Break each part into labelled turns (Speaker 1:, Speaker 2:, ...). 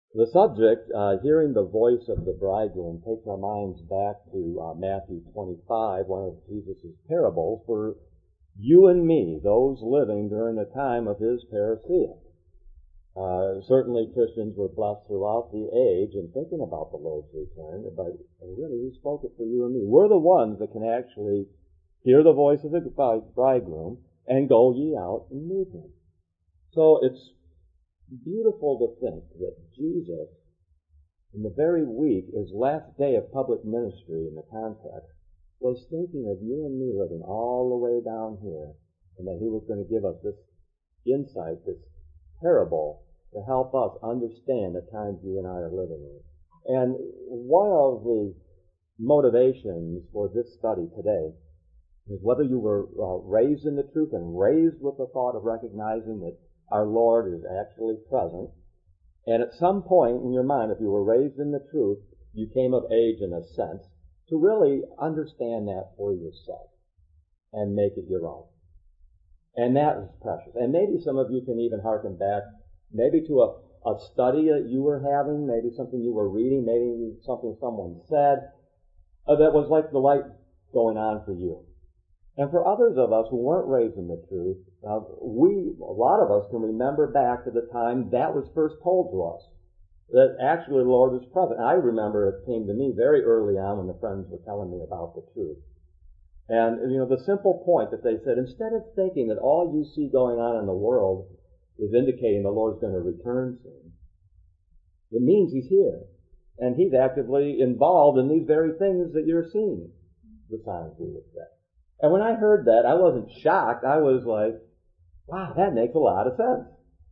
Speaker 1: The subject, hearing the voice of the bridegroom, takes our minds back to Matthew 25, one of Jesus' parables, for you and me, those living during the time of his parousia. Certainly Christians were blessed throughout the age in thinking about the Lord's return, but really he spoke it for you and me. We're the ones that can actually hear the voice of the bridegroom and go ye out and meet him. So it's beautiful to think that Jesus, in the very week, his last day of public ministry in the context, was thinking of you and me living all the way down here, and that he was going to give us this insight, this parable, to help us understand the times you and I are living in. And one of the motivations for this study today is whether you were raised in the truth and raised with the thought of recognizing that our Lord is actually present. And at some point in your mind, if you were raised in the truth, you came of age in a sense to really understand that for yourself and make it your own. And that is precious. And maybe some of you can even hearken back maybe to a study that you were having, maybe something you were reading, maybe something someone said that was like the light going on for you. And for others of us who weren't raised in the truth, a lot of us can remember back to the time that was first told to us, that actually the Lord was present. I remember it came to me very early on when the friends were telling me about the truth. And, the simple point that they said, instead of thinking that all you see going on in the world is indicating the Lord's going to return soon, it means he's here. And he's actively involved in these very things that you're seeing, the signs we would say. And when I heard that, I wasn't shocked. I was like, wow, that makes a lot of sense.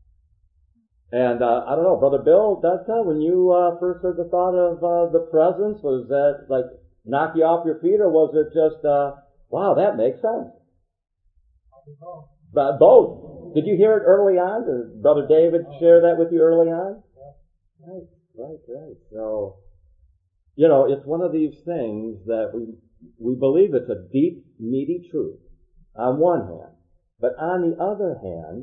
Speaker 1: And I don't know, Brother Bill, Dudka, when you first heard the thought of the presence, was that like knock you off your feet, or was it just, wow, that makes sense? Both. Did you hear it early on? Did Brother David share that with you early on? Right. So, it's one of these things that we believe it's a deep, meaty truth on one hand. But on the other hand,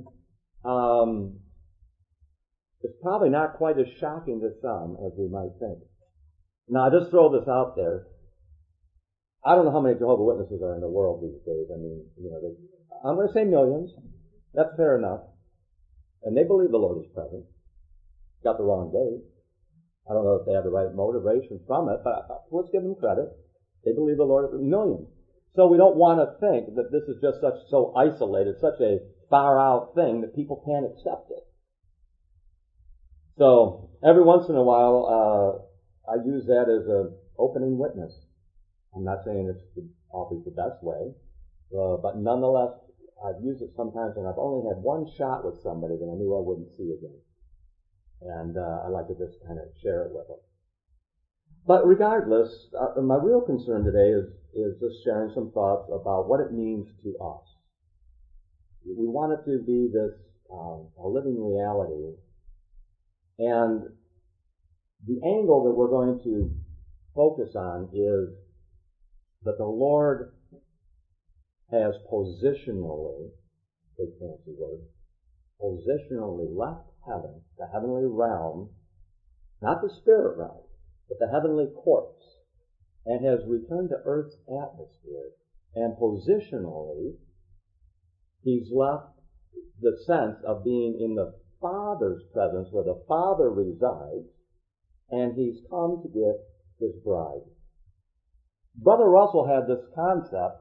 Speaker 1: it's probably not quite as shocking to some as we might think. Now, I just throw this out there. I don't know how many Jehovah's Witnesses are in the world these days. I mean, I'm going to say millions. That's fair enough. And they believe the Lord is present. Got the wrong date. I don't know if they have the right motivation from it, but let's give them credit. They believe the Lord is millions. So we don't want to think that this is just so isolated, such a far out thing that people can't accept it. So every once in a while, I use that as an opening witness. I'm not saying it's always the best way, but nonetheless, I've used it sometimes when I've only had one shot with somebody that I knew I wouldn't see again. And I like to just kind of share it with them. But regardless, my real concern today is just sharing some thoughts about what it means to us. We want it to be this a living reality. And the angle that we're going to focus on is that the Lord has positionally, big fancy word, positionally left heaven, the heavenly realm, not the spirit realm, but the heavenly courts, and has returned to earth's atmosphere. And positionally, he's left the sense of being in the Father's presence, where the Father resides, and he's come to get his bride. Brother Russell had this concept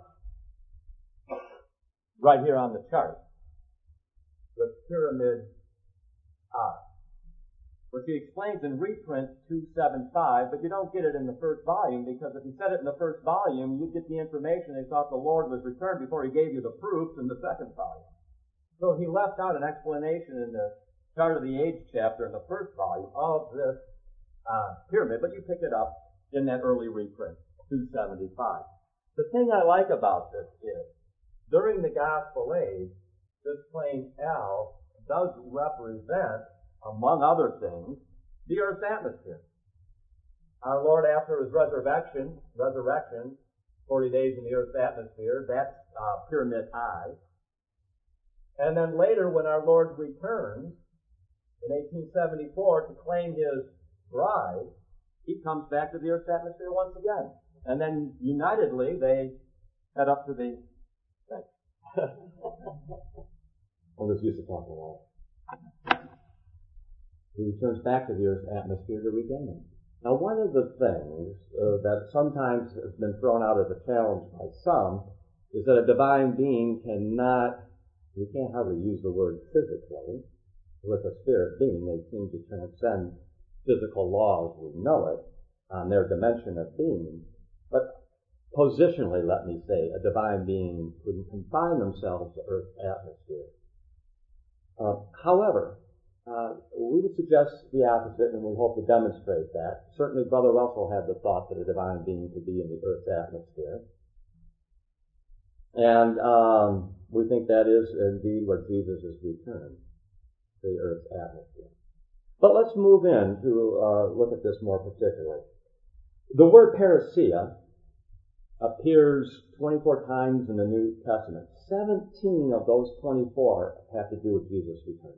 Speaker 1: right here on the chart, the pyramid eye, which he explains in reprint 275, but you don't get it in the first volume, because if you said it in the first volume, you'd get the information they thought the Lord was returned before he gave you the proofs in the second volume. So he left out an explanation in the Chart of the Age chapter in the first volume of this pyramid, but you pick it up in that early reprint, 275. The thing I like about this is, during the Gospel age, this plane L does represent, among other things, the earth's atmosphere. Our Lord, after his resurrection, 40 days in the earth's atmosphere, that's pyramid eye. And then later, when our Lord returns, in 1874 to claim his bride, he comes back to the Earth's atmosphere once again. And then unitedly they head up to the... I'm just used to talking a lot. He returns back to the Earth's atmosphere to regain it. Now, one of the things that sometimes has been thrown out as a challenge by some is that a divine being cannot, you can't hardly use the word physically, with a spirit being. They seem to transcend physical laws, we know it, on their dimension of being. But positionally, let me say, a divine being couldn't confine themselves to Earth's atmosphere. However, we would suggest the opposite, and we hope to demonstrate that. Certainly, Brother Russell had the thought that a divine being could be in the Earth's atmosphere. And we think that is indeed where Jesus is returned, the Earth's atmosphere. But let's move in to look at this more particularly. The word parousia appears 24 times in the New Testament. 17 of those 24 have to do with Jesus' return.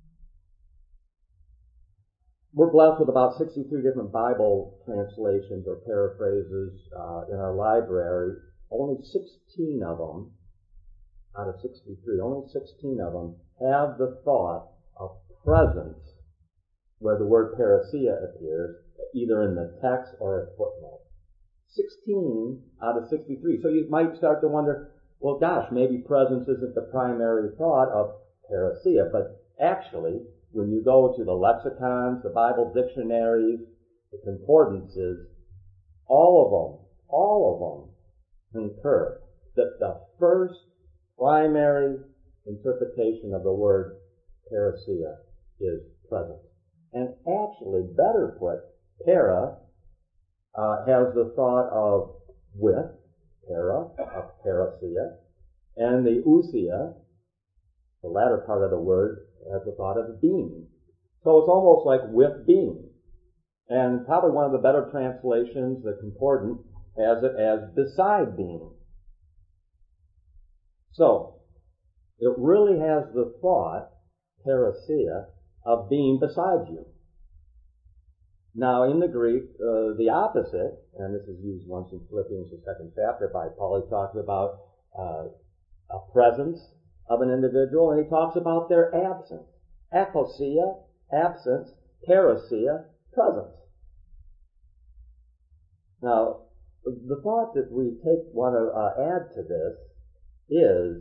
Speaker 1: We're blessed with about 63 different Bible translations or paraphrases in our library. Only 16 of them, out of 63, only 16 of them have the thought of presence where the word parousia appears, either in the text or a footnote. 16 out of 63. So you might start to wonder, well, gosh, maybe presence isn't the primary thought of parousia, but actually, when you go to the lexicons, the Bible dictionaries, the concordances, all of them concur that the first primary interpretation of the word parousia is presence. And actually, better put, para has the thought of with, para, of parousia, and the ousia, the latter part of the word, has the thought of being. So it's almost like with being. And probably one of the better translations, the concordant, has it as beside being. So, it really has the thought, parousia, of being beside you. Now, in the Greek, the opposite, and this is used once in Philippians, the 2nd chapter by Paul, he talks about a presence of an individual, and he talks about their absence. Aposia, absence, parousia, presence. Now, the thought that we want to add to this is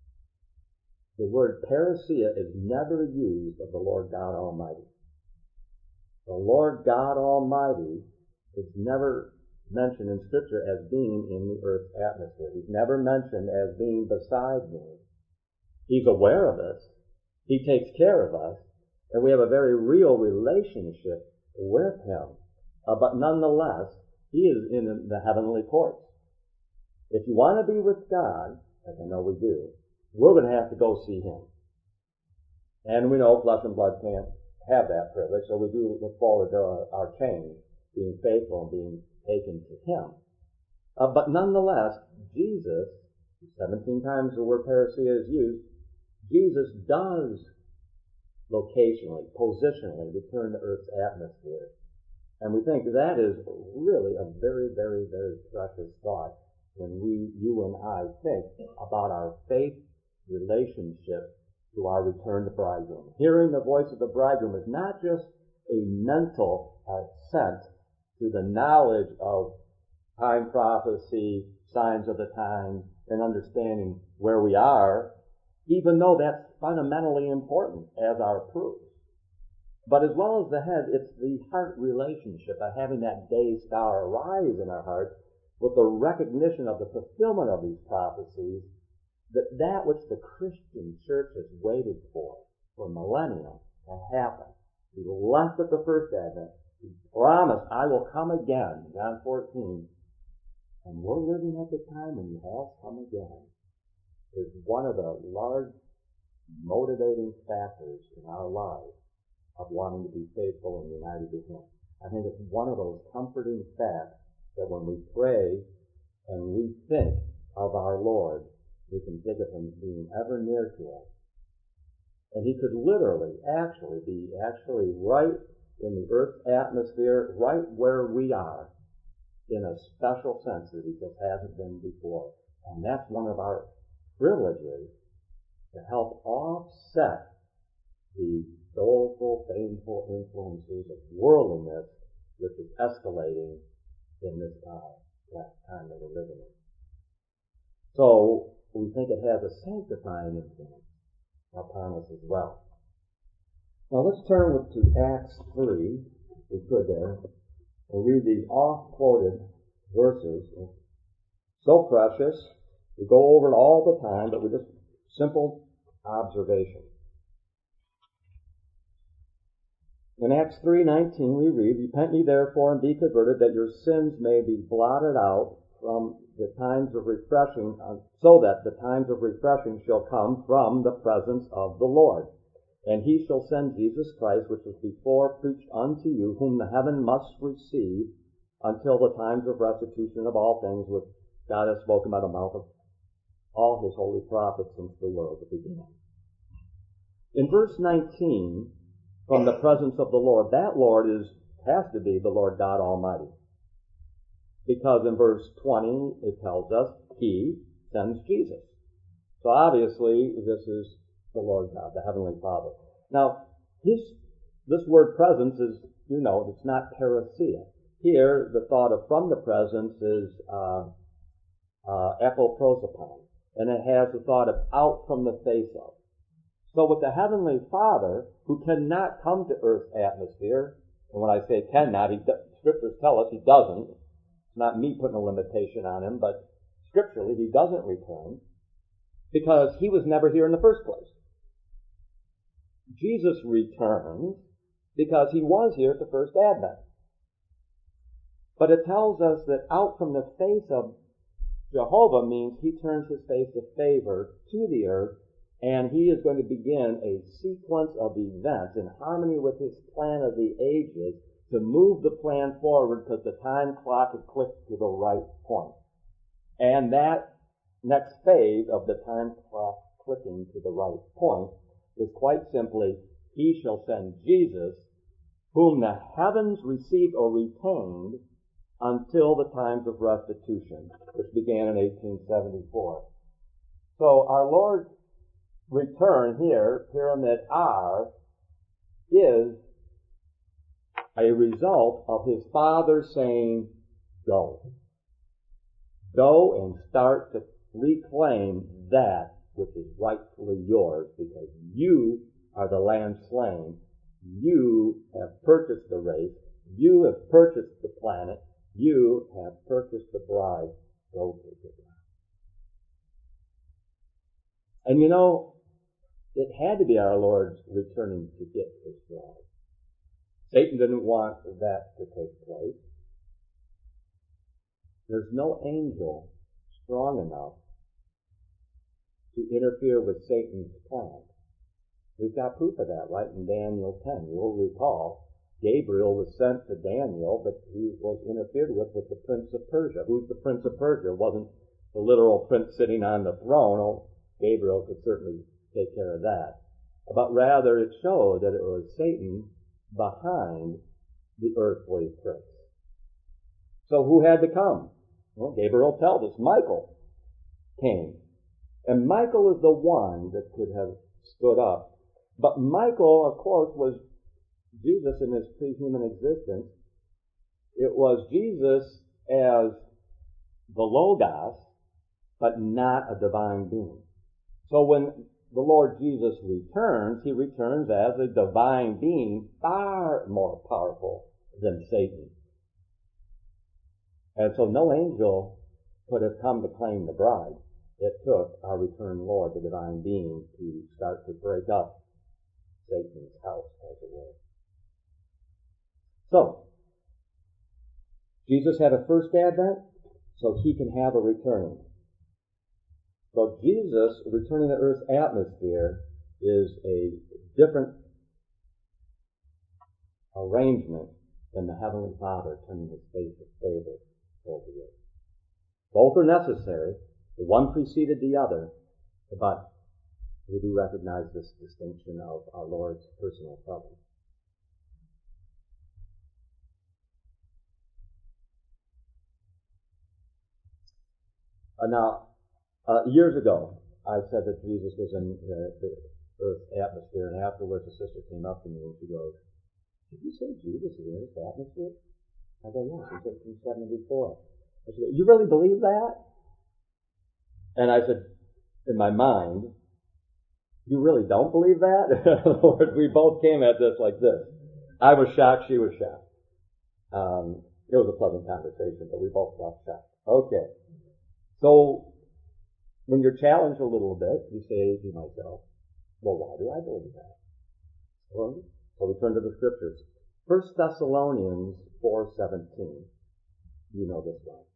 Speaker 1: the word parousia is never used of the Lord God Almighty. The Lord God Almighty is never mentioned in Scripture as being in the earth's atmosphere. He's never mentioned as being beside me. He's aware of us. He takes care of us. And we have a very real relationship with Him. But nonetheless, He is in the heavenly courts. If you want to be with God, as I know we do, we're going to have to go see Him. And we know flesh and blood can't have that privilege, so we do look forward to our change, being faithful and being taken to Him. But nonetheless, Jesus, 17 times the word parousia is used, Jesus does locationally, positionally return to Earth's atmosphere. And we think that is really a very, very, very precious thought when you and I think about our faith relationship to our returned bridegroom. Hearing the voice of the bridegroom is not just a mental assent to the knowledge of time prophecy, signs of the times, and understanding where we are, even though that's fundamentally important as our proof. But as well as the head, it's the heart relationship of having that day star arise in our hearts with the recognition of the fulfillment of these prophecies, that which the Christian church has waited for millennia to happen. He left at the first advent. He promised, I will come again, John 14. And we're living at the time when He has come again. Is one of the large motivating factors in our lives of wanting to be faithful and united with Him. I think it's one of those comforting facts that when we pray and we think of our Lord, we can think of Him being ever near to us. And he could literally, actually, be right in the Earth's atmosphere, right where we are, in a special sense that he just hasn't been before. And that's one of our privileges, to help offset the doleful, painful influences of worldliness which is escalating in this time that we're living in. So we think it has a sanctifying influence upon us as well. Now let's turn to Acts 3, if we could there, and read these oft-quoted verses. So precious. We go over it all the time, but with just simple observation. In Acts 3:19 we read, Repent ye therefore and be converted, that your sins may be blotted out from the times of refreshing, so that the times of refreshing shall come from the presence of the Lord. And he shall send Jesus Christ, which was before preached unto you, whom the heaven must receive until the times of restitution of all things, which God has spoken by the mouth of all his holy prophets since the world began. In verse 19, from the presence of the Lord, that Lord has to be the Lord God Almighty. Because in verse 20, it tells us he sends Jesus. So obviously, this is the Lord God, the Heavenly Father. Now, this word presence is, it's not parousia. Here, the thought of from the presence is epoprosopon, and it has the thought of out from the face of. So with the Heavenly Father, who cannot come to Earth's atmosphere, and when I say cannot, Scriptures tell us he doesn't. It's not me putting a limitation on him, but scripturally he doesn't return, because he was never here in the first place. Jesus returns because he was here at the first advent. But it tells us that out from the face of Jehovah means he turns his face of favor to the earth, and he is going to begin a sequence of events in harmony with his plan of the ages to move the plan forward, because the time clock had clicked to the right point. And that next phase of the time clock clicking to the right point is quite simply, he shall send Jesus, whom the heavens received or retained until the times of restitution, which began in 1874. So our Lord's return here, Pyramid R, is a result of his Father saying, go. Go and start to reclaim that which is rightfully yours, because you are the Lamb slain. You have purchased the race. You have purchased the planet. You have purchased the bride. Go take it. And it had to be our Lord's returning to get his bride. Satan didn't want that to take place. There's no angel strong enough to interfere with Satan's plan. We've got proof of that right in Daniel 10. You'll recall, Gabriel was sent to Daniel, but he was interfered with the Prince of Persia. Who's the Prince of Persia? It wasn't the literal prince sitting on the throne. Oh, Gabriel could certainly take care of that. But rather it showed that it was Satan behind the earthly prince. So who had to come? Well, Gabriel tells us Michael came. And Michael is the one that could have stood up. But Michael, of course, was Jesus in his pre-human existence. It was Jesus as the Logos, but not a divine being. So when the Lord Jesus returns, he returns as a divine being far more powerful than Satan. And so no angel could have come to claim the bride. It took our returned Lord, the divine being, to start to break up Satan's house, as it were. So, Jesus had a first advent, so he can have a returning. So Jesus returning to Earth's atmosphere is a different arrangement than the Heavenly Father turning his face of favor over the earth. Both are necessary. The one preceded the other, but we do recognize this distinction of our Lord's personal presence. Years ago, I said that Jesus was in the Earth's atmosphere, and afterwards a sister came up to me and she goes, "Did you say Jesus is in Earth's atmosphere?" I go, "Yes, in 1774. I said, "You really believe that?" And I said, in my mind, "You really don't believe that?" Lord, we both came at this like this. I was shocked, she was shocked. It was a pleasant conversation, but we both got shocked. Okay. So, when you're challenged a little bit, you say to yourself, well, why do I believe that? Well, so we turn to the scriptures. 1 Thessalonians 4:17. You know this one.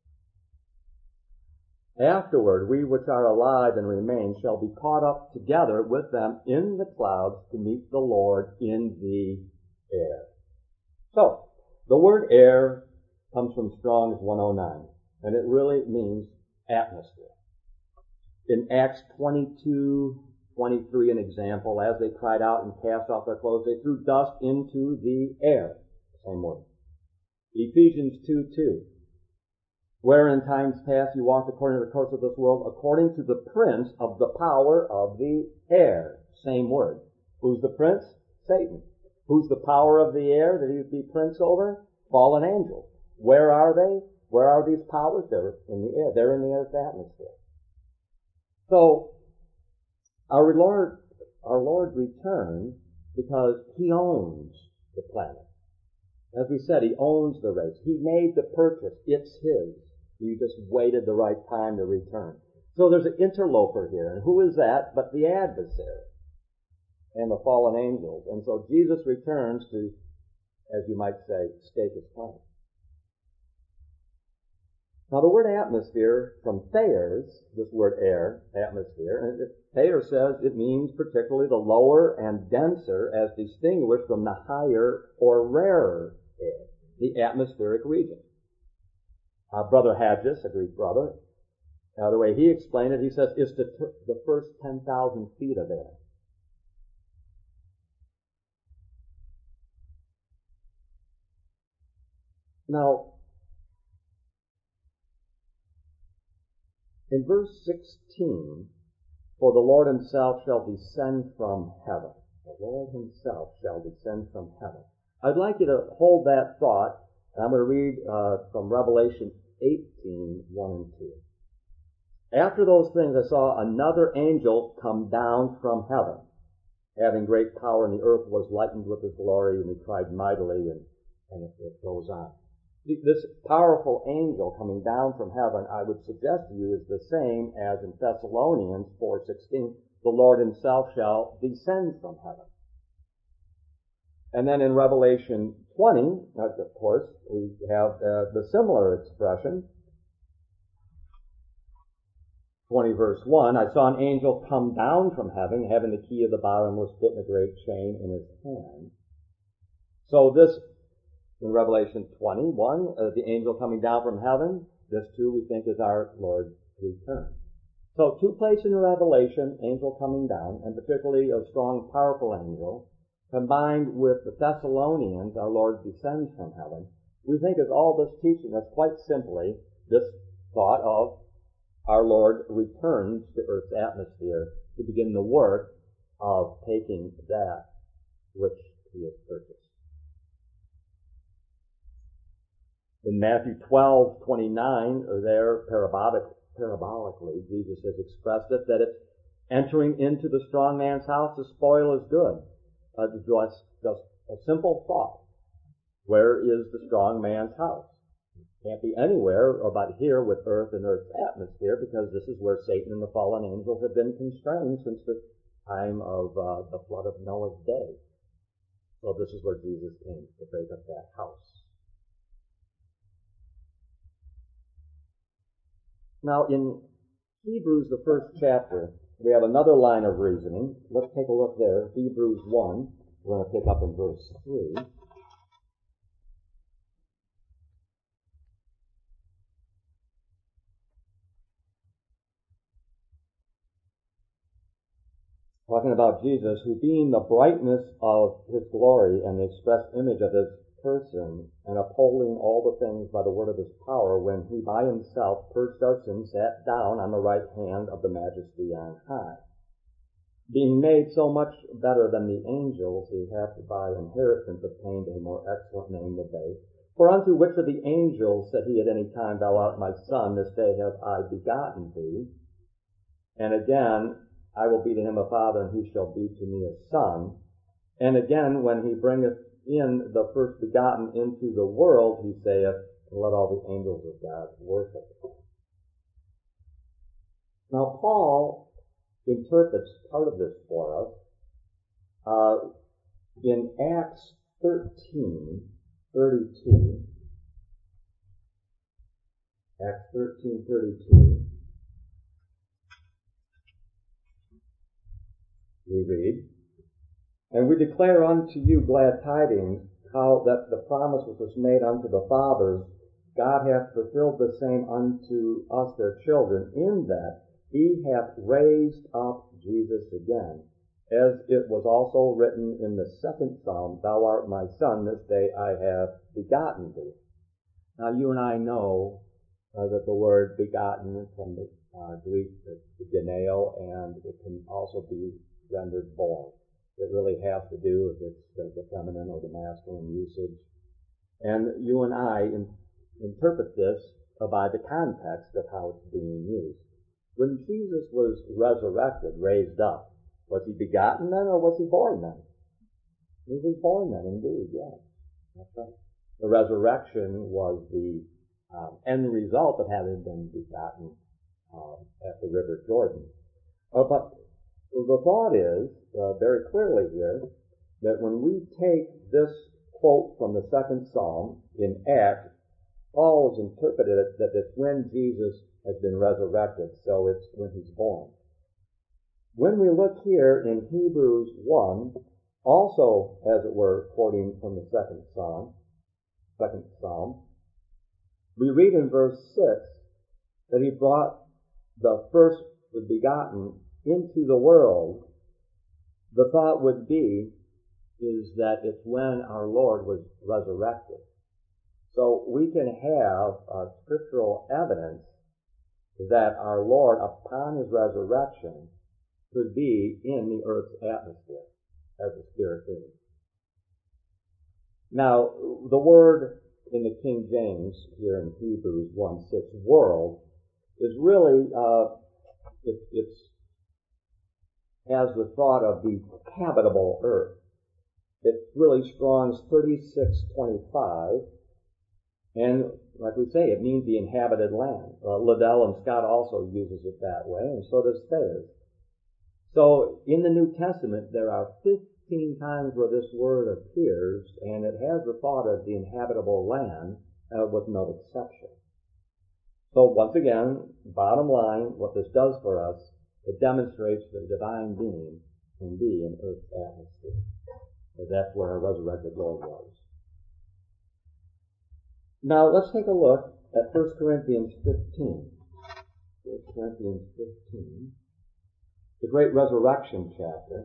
Speaker 1: Afterward, we which are alive and remain shall be caught up together with them in the clouds to meet the Lord in the air. So, the word air comes from Strong's 109, and it really means atmosphere. In Acts 22:23, an example, as they cried out and cast off their clothes, they threw dust into the air. Same word. Ephesians 2:2. Where in times past you walked according to the course of this world, according to the prince of the power of the air. Same word. Who's the prince? Satan. Who's the power of the air that he would be prince over? Fallen angels. Where are they? Where are these powers? They're in the air. They're in the earth's atmosphere. So, our Lord returns because He owns the planet. As we said, He owns the race. He made the purchase. It's His. He just waited the right time to return. So there's an interloper here. And who is that but the adversary and the fallen angels? And so Jesus returns to, as you might say, stake His claim. Now the word atmosphere, from Thayer's, this word air, atmosphere, and Thayer says it means particularly the lower and denser as distinguished from the higher or rarer air, the atmospheric region. Brother Hadges, a Greek brother, the way he explained it, he says it's the first 10,000 feet of air. Now, in verse 16, for the Lord Himself shall descend from heaven. The Lord Himself shall descend from heaven. I'd like you to hold that thought, and I'm going to read from Revelation 18, 1 and 2. After those things I saw another angel come down from heaven, having great power, and the earth was lightened with His glory, and he cried mightily, and it goes on. This powerful angel coming down from heaven, I would suggest to you, is the same as in Thessalonians 4:16, the Lord Himself shall descend from heaven. And then in Revelation 20, of course, we have the similar expression. 20 verse 1, I saw an angel come down from heaven, having the key of the bottomless pit and a great chain in his hand. So this, in Revelation 21, the angel coming down from heaven, this too we think is our Lord's return. So two places in Revelation, angel coming down, and particularly a strong, powerful angel, combined with the Thessalonians, our Lord descends from heaven, we think is all this teaching us quite simply this thought of our Lord returns to earth's atmosphere to begin the work of taking that which He has purchased. In Matthew 12:29, there parabolically, Jesus has expressed it, that it's entering into the strong man's house, the spoil is good. Just a simple thought. Where is the strong man's house? It can't be anywhere but here with earth and earth's atmosphere, because this is where Satan and the fallen angels have been constrained since the time of the flood of Noah's day. So this is where Jesus came to break up that house. Now, in Hebrews, the first chapter, we have another line of reasoning. Let's take a look there. Hebrews 1. We're going to pick up in verse 3. talking about Jesus, who being the brightness of his glory and the express image of his person, and upholding all the things by the word of his power, when he by himself purged our sins, sat down on the right hand of the majesty on high. Being made so much better than the angels, he hath by inheritance obtained a more excellent name than they. For unto which of the angels said he at any time, Thou art my son, this day have I begotten thee? And again, I will be to him a father, and he shall be to me a son. And again, when he bringeth in the first begotten into the world, he saith, Let all the angels of God worship him. Now, Paul interprets part of this for us in Acts 13:32. Acts 13:32. We read, And we declare unto you glad tidings, how that the promise which was made unto the fathers, God hath fulfilled the same unto us their children, in that he hath raised up Jesus again, as it was also written in the second Psalm, Thou art my son, this day I have begotten thee. Now you and I know that the word begotten from the Greek is geneo, and it can also be rendered born. It really has to do with the feminine or the masculine usage. And you and I interpret this by the context of how it's being used. When Jesus was resurrected, raised up, was he begotten then or was he born then? He was born then, indeed, yes. That's right. The resurrection was the end result of having been begotten at the River Jordan. But the thought is, very clearly here, that when we take this quote from the second Psalm in Acts, Paul has interpreted it that it's when Jesus has been resurrected, so it's when he's born. When we look here in Hebrews 1, also, as it were, quoting from the second Psalm, we read in verse 6 that he brought the first begotten into the world. The thought would be is that it's when our Lord was resurrected. So we can have scriptural evidence that our Lord, upon his resurrection, could be in the earth's atmosphere as a spirit being. Now, the word in the King James here in Hebrews 1:6, world, is really, it's has the thought of the habitable earth. It's really Strong's 3625, and like we say, it means the inhabited land. Liddell and Scott also uses it that way, and so does Thayers. So in the New Testament, there are 15 times where this word appears, and it has the thought of the inhabitable land with no exception. So once again, bottom line, what this does for us, it demonstrates that the divine being can be in earth's atmosphere. So that's where our resurrected Lord was. Now let's take a look at 1 Corinthians 15. 1 Corinthians 15. The great resurrection chapter.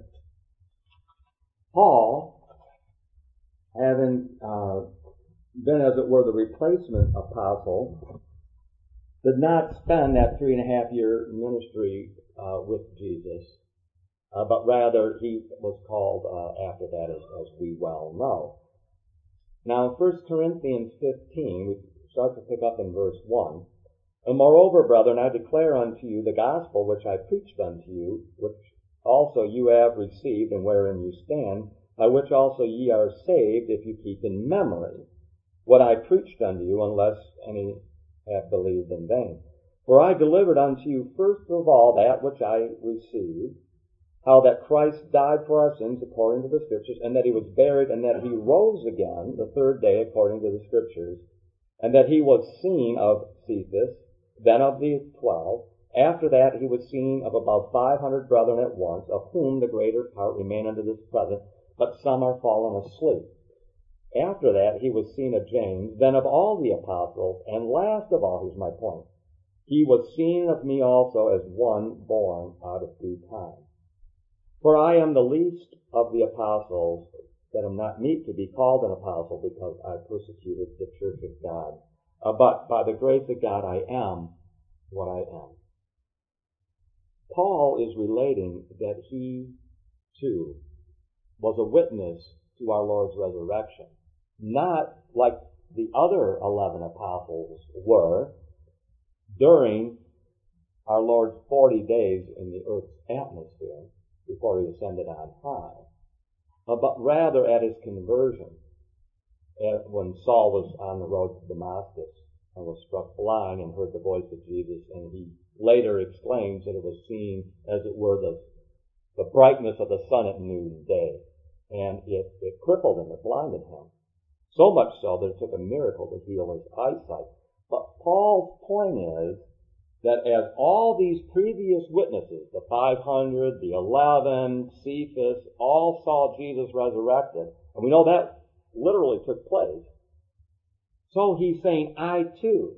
Speaker 1: Paul, having been, as it were, the replacement apostle, did not spend that 3.5-year ministry with Jesus, but rather he was called after that, as we well know. Now, in 1 Corinthians 15, we start to pick up in verse 1. And moreover, brethren, I declare unto you the gospel which I preached unto you, which also you have received, and wherein you stand, by which also ye are saved, if you keep in memory what I preached unto you, unless any have believed in vain. For I delivered unto you first of all that which I received, how that Christ died for our sins according to the Scriptures, and that he was buried, and that he rose again the third day according to the Scriptures, and that he was seen of Cephas, then of the 12. After that he was seen of about 500 brethren at once, of whom the greater part remain unto this present, but some are fallen asleep. After that he was seen of James, then of all the apostles, and last of all, here's my point, he was seen of me also as one born out of due time. For I am the least of the apostles, that am not meet to be called an apostle, because I persecuted the church of God. But by the grace of God I am what I am. Paul is relating that he, too, was a witness to our Lord's resurrection. Not like the other 11 apostles were during our Lord's 40 days in the earth's atmosphere before he ascended on high, but rather at his conversion, when Saul was on the road to Damascus and was struck blind and heard the voice of Jesus, and he later exclaims that it was seen as it were the brightness of the sun at noonday, and it crippled him, it blinded him. So much so that it took a miracle to heal his eyesight. But Paul's point is that as all these previous witnesses, the 500, the 11, Cephas, all saw Jesus resurrected, and we know that literally took place, so he's saying, I too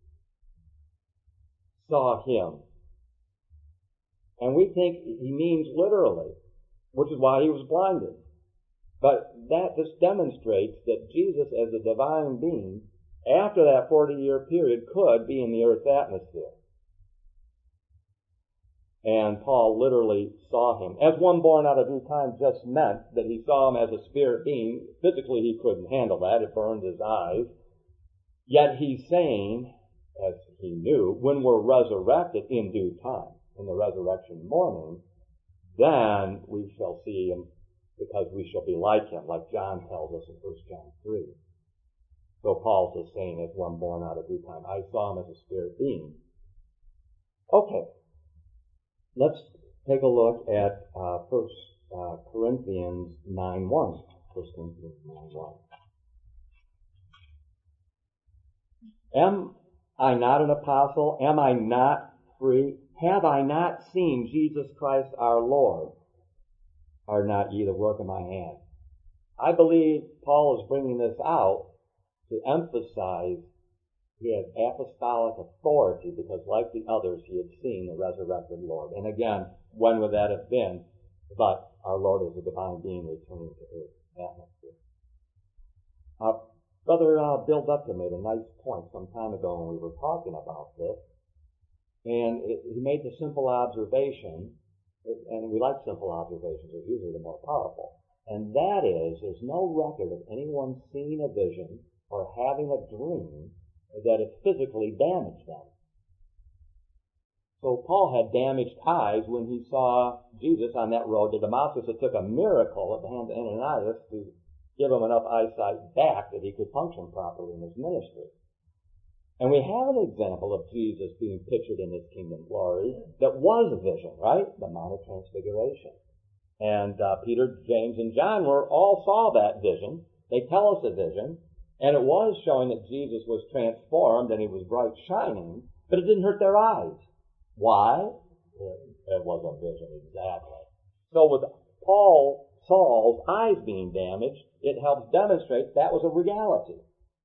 Speaker 1: saw him. And we think he means literally, which is why he was blinded. But that just demonstrates that Jesus, as a divine being, after that 40-year period, could be in the earth's atmosphere. And Paul literally saw him. As one born out of due time just meant that he saw him as a spirit being. Physically, he couldn't handle that. It burned his eyes. Yet he's saying, as he knew, when we're resurrected in due time, in the resurrection morning, then we shall see him, because we shall be like him, like John tells us in 1 John 3. So Paul's just saying, as one born out of due time, I saw him as a spirit being. Okay. Let's take a look at 1 Corinthians 9:1. 1 Corinthians 9:1. Am I not an apostle? Am I not free? Have I not seen Jesus Christ our Lord? Are not ye the work of my hand? I believe Paul is bringing this out to emphasize he had apostolic authority, because like the others, he had seen the resurrected Lord. And again, when would that have been? But our Lord is a divine being returning to earth's atmosphere. Brother Bill Dutton made a nice point some time ago when we were talking about this. And he made the simple observation, and we like simple observations, they're usually the more powerful. And that is, there's no record of anyone seeing a vision or having a dream that it physically damaged them. So Paul had damaged eyes when he saw Jesus on that road to Damascus. It took a miracle at the hands of Ananias to give him enough eyesight back that he could function properly in his ministry. And we have an example of Jesus being pictured in his kingdom glory that was a vision, right? The Mount of Transfiguration. And Peter, James, and John all saw that vision. They tell us a vision. And it was showing that Jesus was transformed and he was bright shining, but it didn't hurt their eyes. Why? It was a vision, exactly. So with Saul's eyes being damaged, it helps demonstrate that was a reality.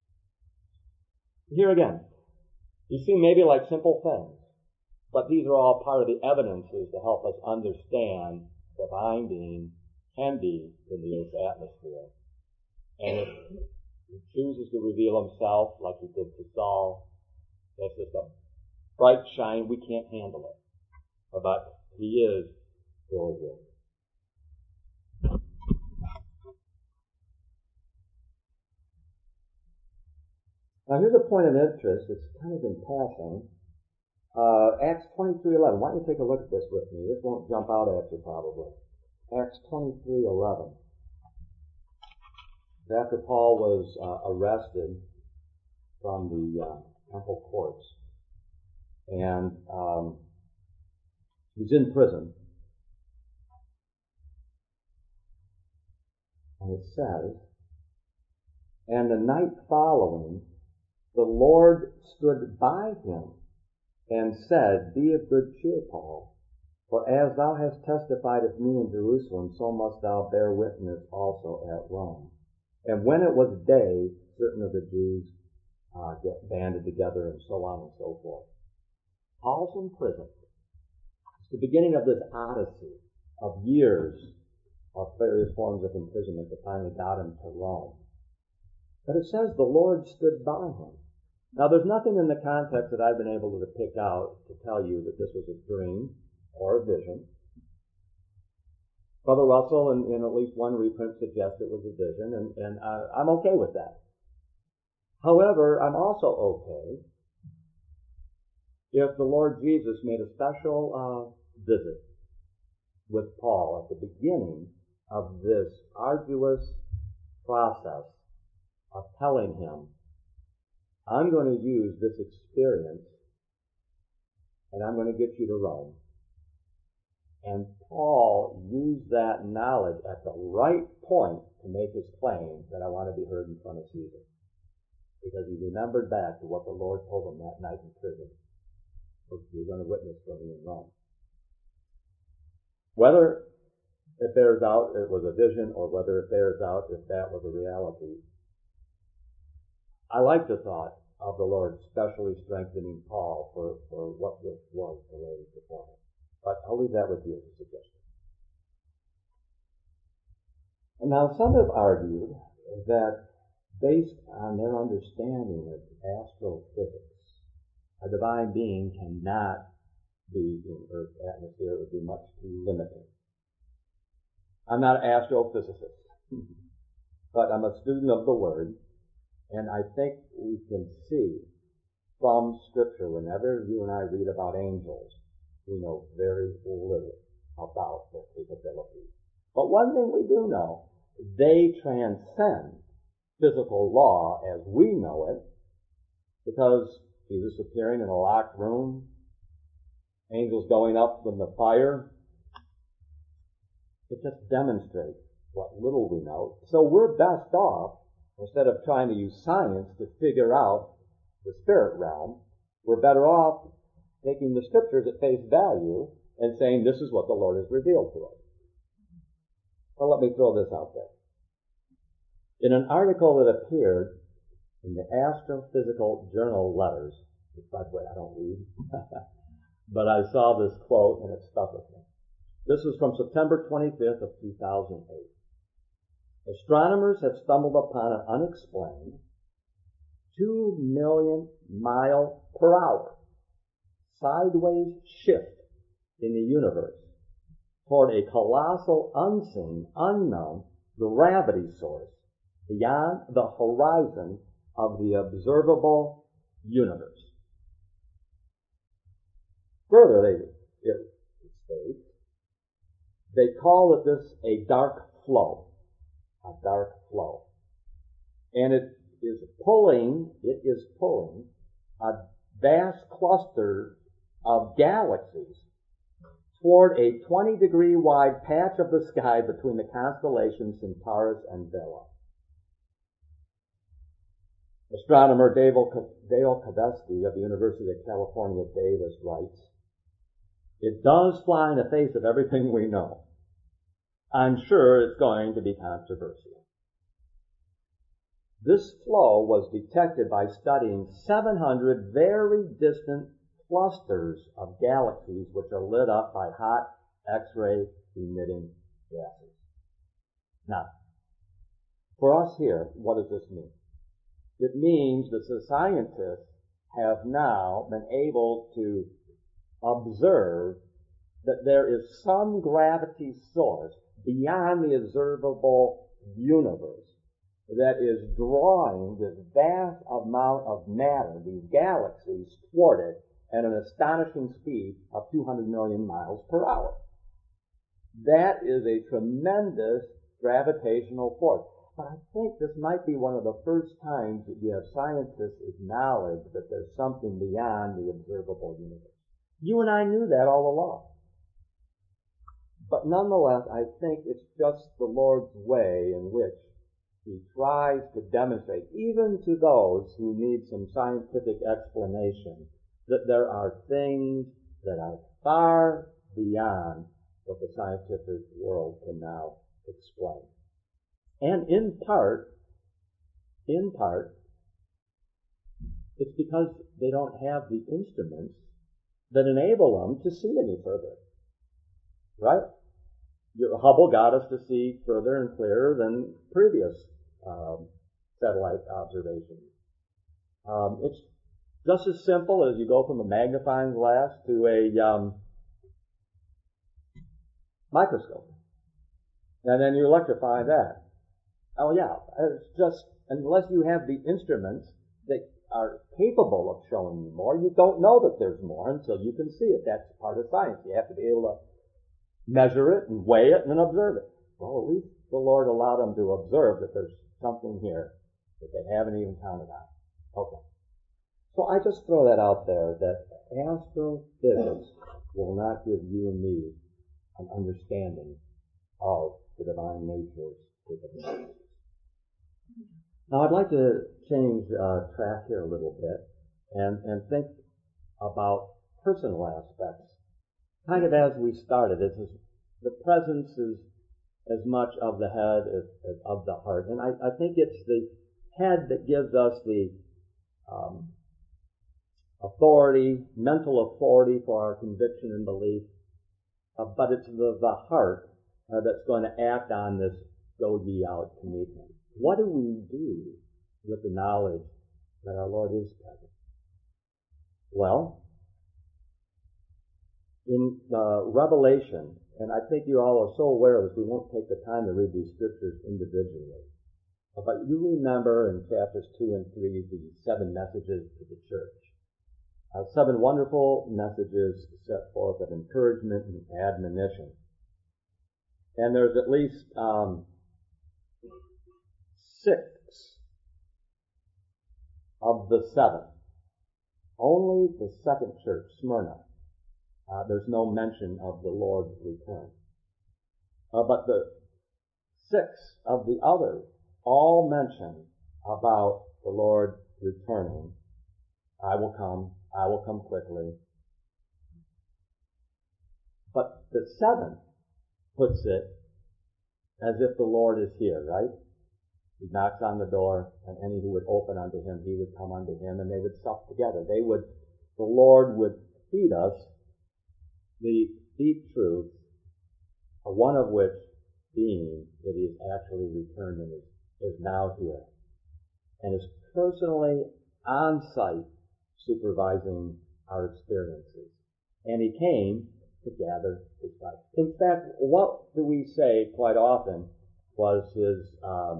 Speaker 1: Here again, you see maybe like simple things, but these are all part of the evidences to help us understand the divine being can be in the earth's atmosphere. And if he chooses to reveal himself like he did to Saul, that's just a bright shine. We can't handle it. But he is really good. Now here's a point of interest. It's kind of in passing. Acts 23:11. Why don't you take a look at this with me? This won't jump out at you probably. Acts 23:11. After Paul was arrested from the temple courts, and he's in prison, and it says, and the night following, the Lord stood by him and said, Be of good cheer, Paul, for as thou hast testified of me in Jerusalem, so must thou bear witness also at Rome. And when it was day, certain of the Jews get banded together, and so on and so forth. Paul's in prison. It's the beginning of this odyssey of years of various forms of imprisonment that finally got him to Rome. But it says the Lord stood by him. Now, there's nothing in the context that I've been able to pick out to tell you that this was a dream or a vision. Brother Russell, in at least one reprint, suggests it was a vision, and I'm okay with that. However, I'm also okay if the Lord Jesus made a special visit with Paul at the beginning of this arduous process of telling him, I'm going to use this experience and I'm going to get you to Rome. And Paul used that knowledge at the right point to make his claim that I want to be heard in front of Caesar. Because he remembered back to what the Lord told him that night in prison. You're going to witness for me in Rome. Whether it bears out it was a vision or whether it bears out if that was a reality, I like the thought of the Lord specially strengthening Paul for what this was to lay before him. But I'll leave that with you as a suggestion. And now some have argued that based on their understanding of astrophysics, a divine being cannot be in Earth's atmosphere. It would be much too limiting. I'm not an astrophysicist, but I'm a student of the Word, and I think we can see from Scripture, whenever you and I read about angels, we know very little about their capabilities. But one thing we do know, they transcend physical law as we know it, because Jesus appearing in a locked room, angels going up from the fire, it just demonstrates what little we know. So we're best off, instead of trying to use science to figure out the spirit realm, we're better off taking the Scriptures at face value and saying this is what the Lord has revealed to us. So let me throw this out there. In an article that appeared in the Astrophysical Journal Letters, which by the way I don't read, but I saw this quote and it stuck with me. This is from September 25th of 2008. Astronomers have stumbled upon an unexplained 2 million mile per hour sideways shift in the universe toward a colossal, unseen, unknown gravity source beyond the horizon of the observable universe. Further, it states, they call it this a dark flow. A dark flow. And it is pulling a vast cluster of galaxies toward a 20-degree wide patch of the sky between the constellations Centaurus and Vela. Astronomer Dale Kavetsky of the University of California, Davis, writes, it does fly in the face of everything we know. I'm sure it's going to be controversial. This flow was detected by studying 700 very distant clusters of galaxies which are lit up by hot X-ray emitting gases. Now, for us here, what does this mean? It means that the scientists have now been able to observe that there is some gravity source beyond the observable universe that is drawing this vast amount of matter, these galaxies, toward it at an astonishing speed of 200 million miles per hour. That is a tremendous gravitational force. But I think this might be one of the first times that you have scientists acknowledge that there's something beyond the observable universe. You and I knew that all along. But nonetheless, I think it's just the Lord's way in which He tries to demonstrate, even to those who need some scientific explanation, that there are things that are far beyond what the scientific world can now explain. And in part, it's because they don't have the instruments that enable them to see any further. Right? Hubble got us to see further and clearer than previous satellite observations. It's just as simple as you go from a magnifying glass to a microscope, and then you electrify that. Oh yeah, it's just, unless you have the instruments that are capable of showing you more, you don't know that there's more until you can see it. That's part of science. You have to be able to measure it and weigh it and then observe it. Well, at least the Lord allowed them to observe that there's something here that they haven't even counted on. Okay. So I just throw that out there, that astrophysics will not give you and me an understanding of the divine nature's capabilities. Now I'd like to change track here a little bit and think about personal aspects. Kind of as we started, the presence is as much of the head as of the heart. And I think it's the head that gives us the authority, mental authority for our conviction and belief. But it's the heart that's going to act on this go ye out to meet him. What do we do with the knowledge that our Lord is present? Well, in Revelation, and I think you all are so aware of this, we won't take the time to read these scriptures individually. But you remember in chapters 2 and 3 the 7 messages to the church. 7 wonderful messages set forth of encouragement and admonition. And there's at least 6 of the 7. Only the second church, Smyrna, there's no mention of the Lord's return. But the 6 of the others all mention about the Lord returning. I will come quickly. But the 7th puts it as if the Lord is here, right? He knocks on the door, and any who would open unto him, he would come unto him, and they would sup together. The Lord would feed us the deep truth, one of which being that he is actually returned and is now here, and is personally on site supervising our experiences. And he came to gather his bride. In fact, what do we say quite often was his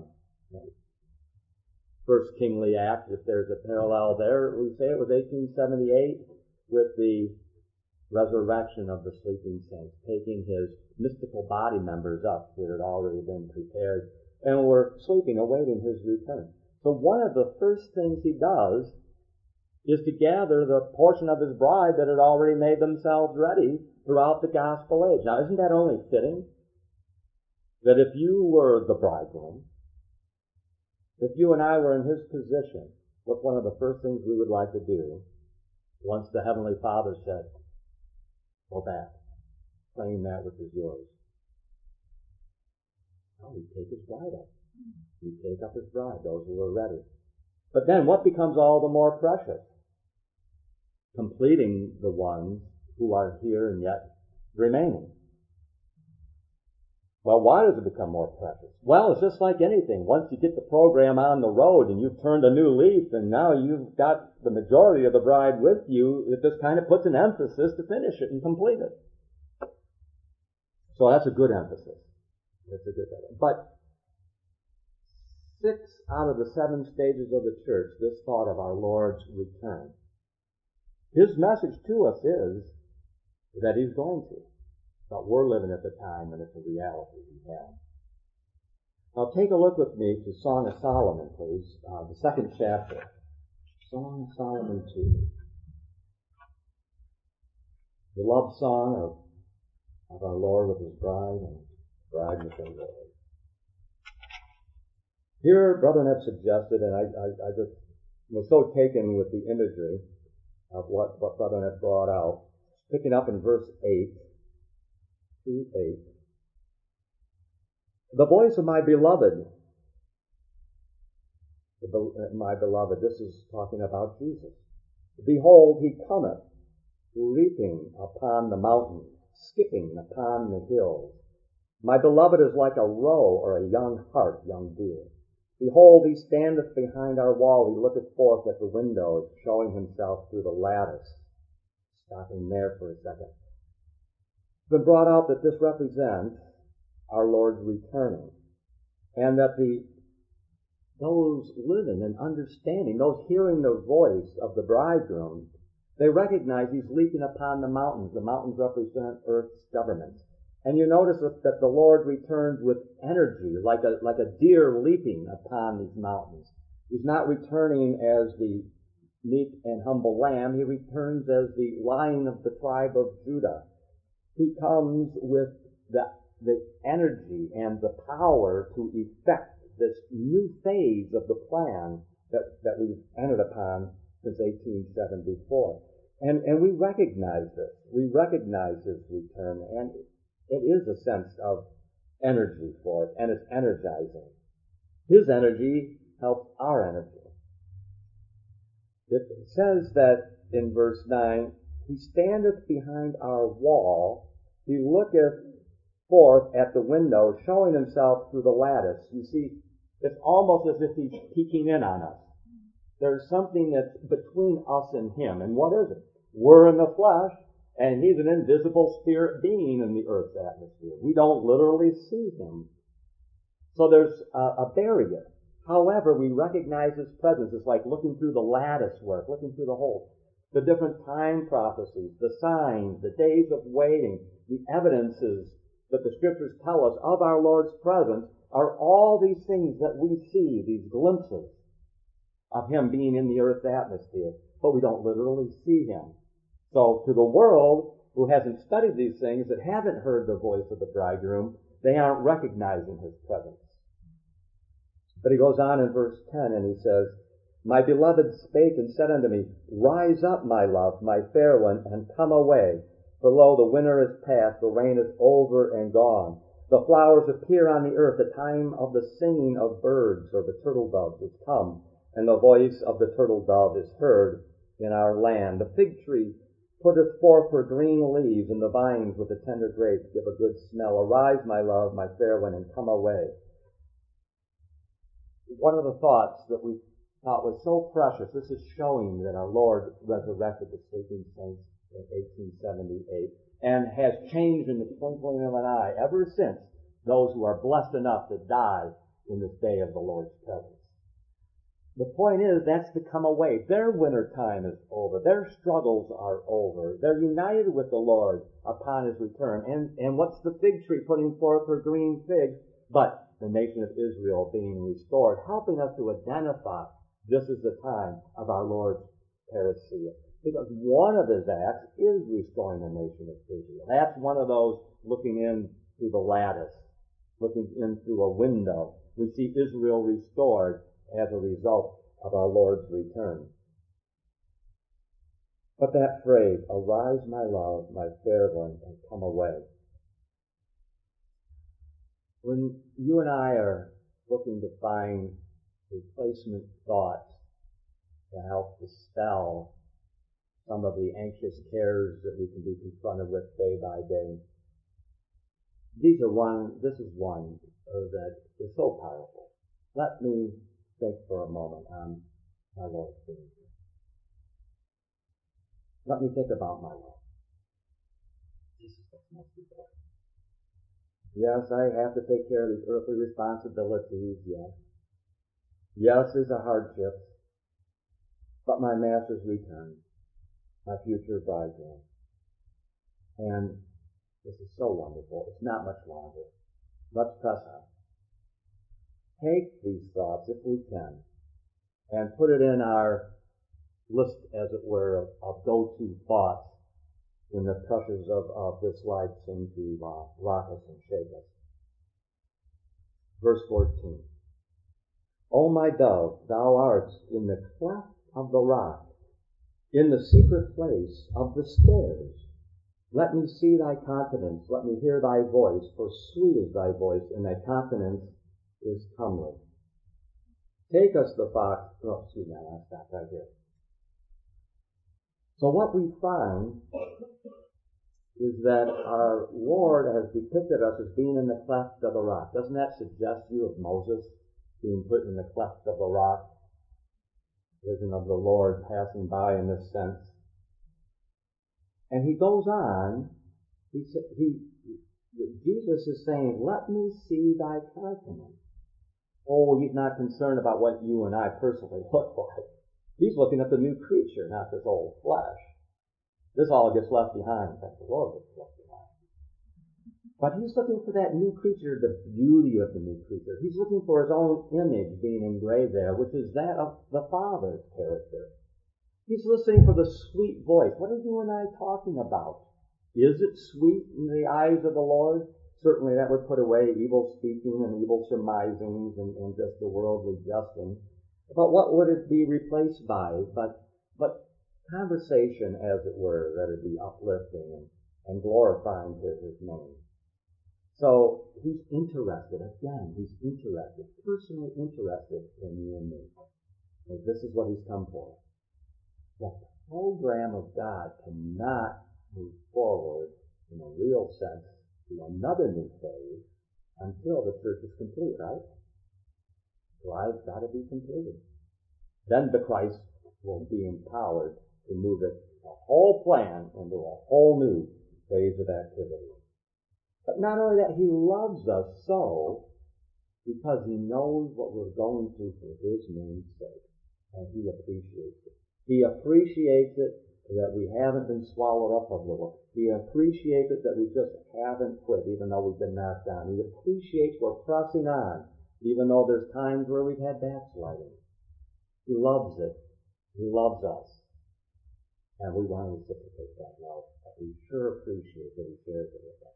Speaker 1: first kingly act? If there's a parallel there, we say it was 1878 with the resurrection of the sleeping saints, taking his mystical body members up that had already been prepared and were sleeping, awaiting his return. So one of the first things he does is to gather the portion of his bride that had already made themselves ready throughout the gospel age. Now, isn't that only fitting? That if you were the bridegroom, if you and I were in his position, what's one of the first things we would like to do once the Heavenly Father said, go back, claim that which is yours? Well, we take his bride up. We take up his bride, those who are ready. But then what becomes all the more precious? Completing the ones who are here and yet remaining. Well, why does it become more precious? Well, it's just like anything. Once you get the program on the road and you've turned a new leaf and now you've got the majority of the bride with you, it just kind of puts an emphasis to finish it and complete it. So that's a good emphasis. That's a good emphasis. But 6 out of the 7 stages of the church, this thought of our Lord's return. His message to us is that he's going to. But we're living at the time when it's a reality we have. Now take a look with me to Song of Solomon, please. The 2nd chapter. Song of Solomon 2. The love song of our Lord with his bride and the bride with her Lord. Here, Brother Neff suggested, and I just was so taken with the imagery of what Brother Neff brought out, picking up in verse 8, 2:8. The voice of my beloved, this is talking about Jesus. Behold, he cometh, leaping upon the mountains, skipping upon the hills. My beloved is like a roe or a young hart, young deer. Behold, he standeth behind our wall. He looketh forth at the windows, showing himself through the lattice. Stopping there for a second. It's been brought out that this represents our Lord's returning, and that those living and understanding, those hearing the voice of the bridegroom, they recognize he's leaping upon the mountains. The mountains represent earth's governments. And you notice that the Lord returns with energy, like a deer leaping upon these mountains. He's not returning as the meek and humble lamb. He returns as the Lion of the tribe of Judah. He comes with the energy and the power to effect this new phase of the plan that we've entered upon since 1874. And we recognize this. We recognize his return, and it is a sense of energy for it, and it's energizing. His energy helps our energy. It says that in verse 9, he standeth behind our wall, he looketh forth at the window, showing himself through the lattice. You see, it's almost as if he's peeking in on us. There's something that's between us and him. And what is it? We're in the flesh, and he's an invisible spirit being in the earth's atmosphere. We don't literally see him. So there's a barrier. However, we recognize his presence. It's like looking through the lattice work, looking through the hole. The different time prophecies, the signs, the days of waiting, the evidences that the Scriptures tell us of our Lord's presence are all these things that we see, these glimpses of him being in the earth's atmosphere, but we don't literally see him. So to the world who hasn't studied these things, that haven't heard the voice of the bridegroom, they aren't recognizing his presence. But he goes on in verse 10 and he says, My beloved spake and said unto me, Rise up, my love, my fair one, and come away. For lo, the winter is past, the rain is over and gone. The flowers appear on the earth, the time of the singing of birds, or the turtle doves is come, and the voice of the turtle dove is heard in our land. The fig tree putteth forth her green leaves, and the vines with the tender grapes give a good smell. Arise, my love, my fair one, and come away. One of the thoughts that we thought was so precious, this is showing that our Lord resurrected the sleeping saints in 1878 and has changed in the twinkling of an eye ever since those who are blessed enough to die in this day of the Lord's presence. The point is, that's to come away. Their winter time is over. Their struggles are over. They're united with the Lord upon his return. And what's the fig tree putting forth her green figs? But the nation of Israel being restored, helping us to identify this is the time of our Lord's parousia. Because one of his acts is restoring the nation of Israel. That's one of those looking in through the lattice, looking in through a window. We see Israel restored as a result of our Lord's return. But that phrase, arise, my love, my fair one, and come away. When you and I are looking to find replacement thoughts to help dispel some of the anxious cares that we can be confronted with day by day, this is one that is so powerful. Let me think for a moment on my Lord's Savior. Let me think about my Lord. This is what's most important. Yes, I have to take care of these earthly responsibilities, yes. Yes, there's a hardship. But my Master's return, my future bridegroom. And this is so wonderful. It's not much longer. Let's press on. Take these thoughts, if we can, and put it in our list, as it were, of go-to thoughts when the pressures of this life seem to rock us and shake us. Verse 14. O my dove, thou art in the cleft of the rock, in the secret place of the stairs. Let me see thy countenance, let me hear thy voice, for sweet is thy voice, and thy countenance is comely. Take us the fox. Oh, excuse me, I'll stop right here. So what we find is that our Lord has depicted us as being in the cleft of the rock. Doesn't that suggest you of Moses being put in the cleft of the rock? Vision of the Lord passing by in this sense. And he goes on, Jesus is saying, let me see thy countenance. Oh, he's not concerned about what you and I personally look like. He's looking at the new creature, not this old flesh. This all gets left behind. In fact, the Lord gets left behind. But he's looking for that new creature, the beauty of the new creature. He's looking for his own image being engraved there, which is that of the Father's character. He's listening for the sweet voice. What are you and I talking about? Is it sweet in the eyes of the Lord? Certainly that would put away evil speaking and evil surmisings and just the worldly jesting. But what would it be replaced by? But conversation, as it were, that would be uplifting and glorifying to his name. So he's interested, again, personally interested in you and me. And this is what he's come for. The program of God cannot move forward in a real sense to another new phase until the church is complete, right? Bride's got to be completed. Then the Christ will be empowered to move it, the whole plan, into a whole new phase of activity. But not only that, he loves us so because he knows what we're going through for his name's sake, and he appreciates it. He appreciates it that we haven't been swallowed up a little. He appreciates it that we just haven't quit, even though we've been knocked down. He appreciates we're pressing on, even though there's times where we've had backsliding. He loves it. He loves us. And we want to reciprocate that love. But we sure appreciate that he shares it with us.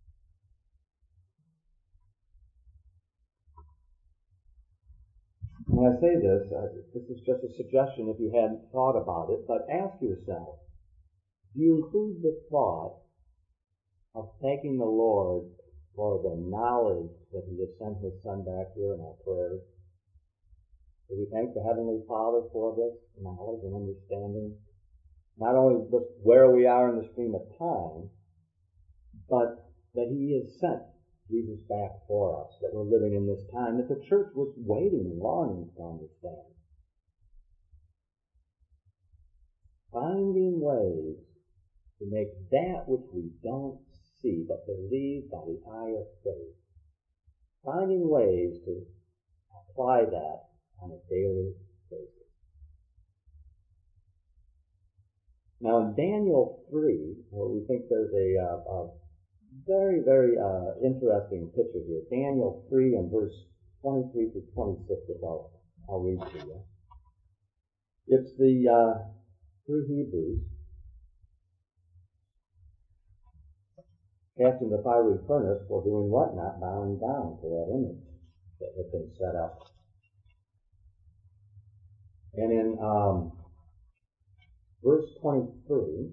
Speaker 1: When I say this, this is just a suggestion if you hadn't thought about it, but ask yourself, do you include the thought of thanking the Lord for the knowledge that he has sent his Son back here in our prayers? Do we thank the Heavenly Father for this knowledge and understanding? Not only just where we are in the stream of time, but that he has sent Jesus back for us, that we're living in this time that the church was waiting and longing to understand. Finding ways to make that which we don't see but believe by the eye of faith. Finding ways to apply that on a daily basis. Now in Daniel 3, where we think there's a very, very interesting picture here. Daniel 3 and verse 23 to 26 I'll read to you. It's the three Hebrews cast in the fiery furnace for doing what? Not bowing down to that image that had been set up. And in verse 23,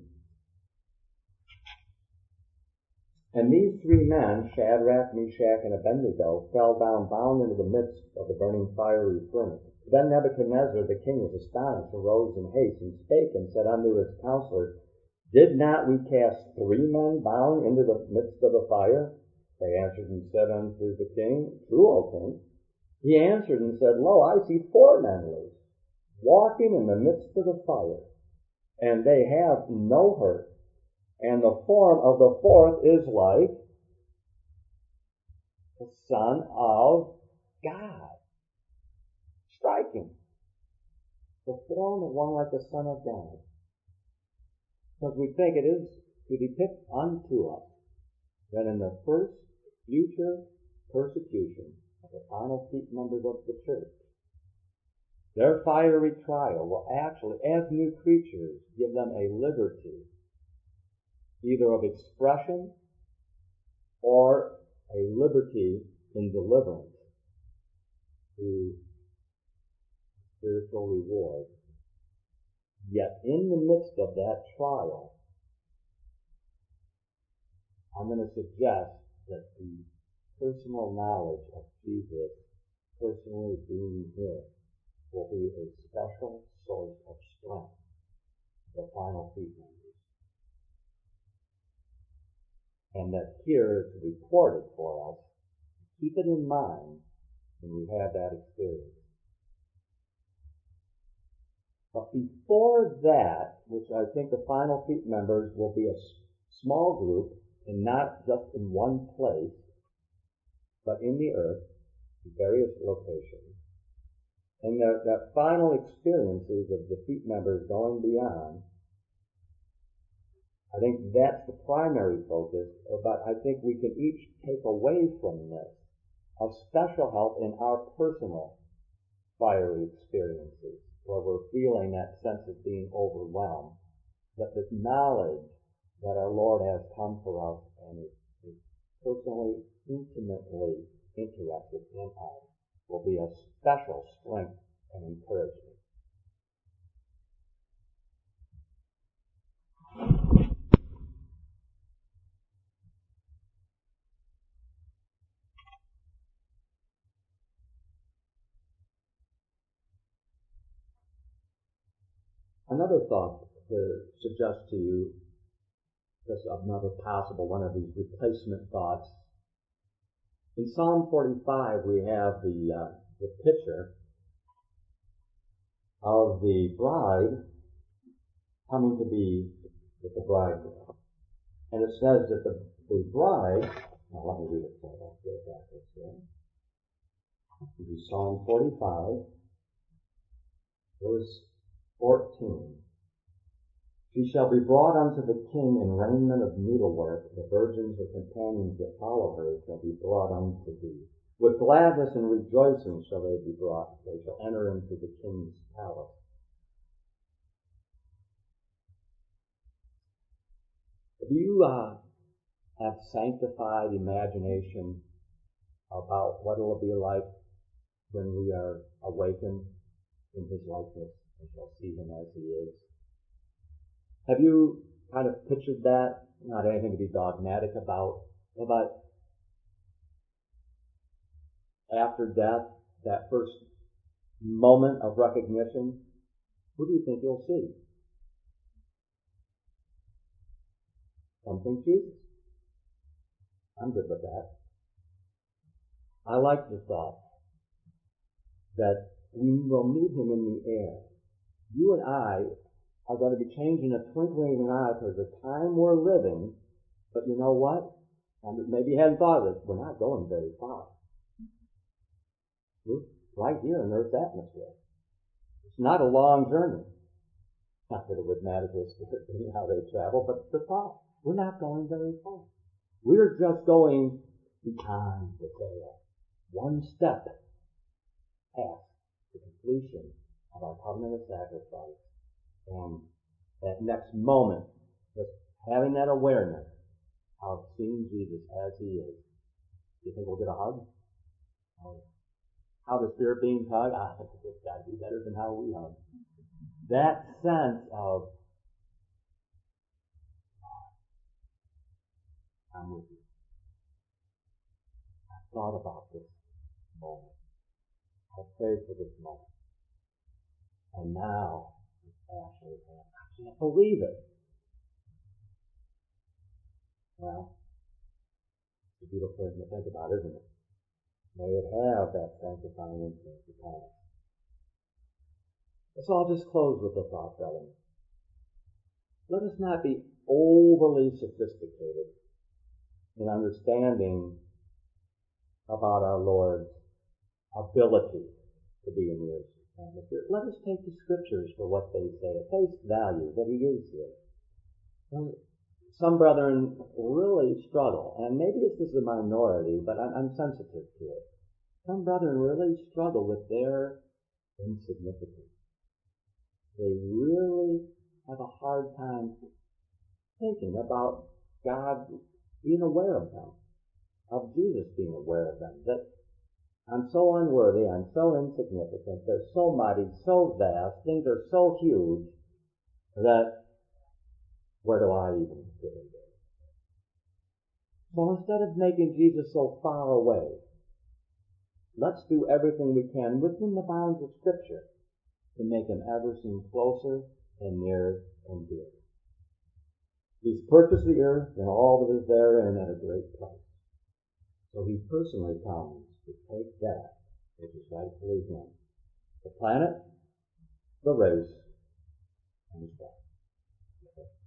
Speaker 1: and these three men, Shadrach, Meshach, and Abednego, fell down bound into the midst of the burning fiery furnace. Then Nebuchadnezzar the king was astonished, arose in haste, and spake and said unto his counselors, Did not we cast three men bound into the midst of the fire? They answered and said unto the king, True, O king. He answered and said, Lo, I see four men loose, walking in the midst of the fire, and they have no hurt. And the form of the fourth is like the Son of God. Striking. The form of one like the Son of God. Because we think it is to depict unto us that in the first future persecution of the final feet members of the church, their fiery trial will actually, as new creatures, give them a liberty either of expression or a liberty in deliverance through spiritual reward. Yet in the midst of that trial, I'm going to suggest that the personal knowledge of Jesus personally being here will be a special source of strength for the final feet members. and that's here to report it for us. Keep it in mind when we have that experience. But before that, which I think the final feet members will be a small group, and not just in one place, but in the earth, in various locations, and that final experiences of the feet members going beyond, I think that's the primary focus, but I think we can each take away from this a special help in our personal fiery experiences, where we're feeling that sense of being overwhelmed, that this knowledge that our Lord has come for us and is personally, intimately interested in us will be a special strength and encouragement. Another thought to suggest to you, just another possible one of these replacement thoughts. In Psalm 45, we have the picture of the bride coming to be with the bridegroom. And it says that the bride, now let me read it for you. I'll get it backwards here. This is Psalm 45, verse 14. She shall be brought unto the king in raiment of needlework. The virgins or companions that follow her shall be brought unto thee. With gladness and rejoicing shall they be brought. They shall enter into the king's palace. Do you have sanctified imagination about what it will be like when we are awakened in his likeness and shall see him as he is? Have you kind of pictured that? Not anything to be dogmatic about, but after death, that first moment of recognition, who do you think you'll see? Something Jesus. I'm good with that. I like the thought that we will meet him in the air. You and I are going to be changed in a twinkling of an eye for the time we're living, but you know what? Maybe you hadn't thought of this. We're not going very far. We're right here in Earth's atmosphere. It's not a long journey. Not that it would matter to us how they travel, but the thought, we're not going very far. We're just going behind the veil, one step past the completion of our covenant of sacrifice. And that next moment, just having that awareness of seeing Jesus as he is. Do you think we'll get a hug? How the Spirit beings hug? I think it's got to be better than how we hug. That sense of, I'm with you. I thought about this moment. I prayed for this moment. And now, actually, I can't believe it. Well, it's a beautiful thing to think about, isn't it? May it have that sanctifying influence upon us. So I'll just close with the thought, brethren. Let us not be overly sophisticated in understanding about our Lord's ability to be in the atmosphere. Let us take the Scriptures for what they say, at face value, that he is here. And some brethren really struggle, and maybe it's just a minority, but I'm sensitive to it. Some brethren really struggle with their insignificance. They really have a hard time thinking about God being aware of them, of Jesus being aware of them, that I'm so unworthy, I'm so insignificant, they're so mighty, so vast, things are so huge, that where do I even fit in there? So instead of making Jesus so far away, let's do everything we can within the bounds of Scripture to make him ever seem closer and nearer and dearer. He's purchased the earth and all that is therein at a great price. So he personally comes to take that which is rightfully him. The planet, the race, and his death.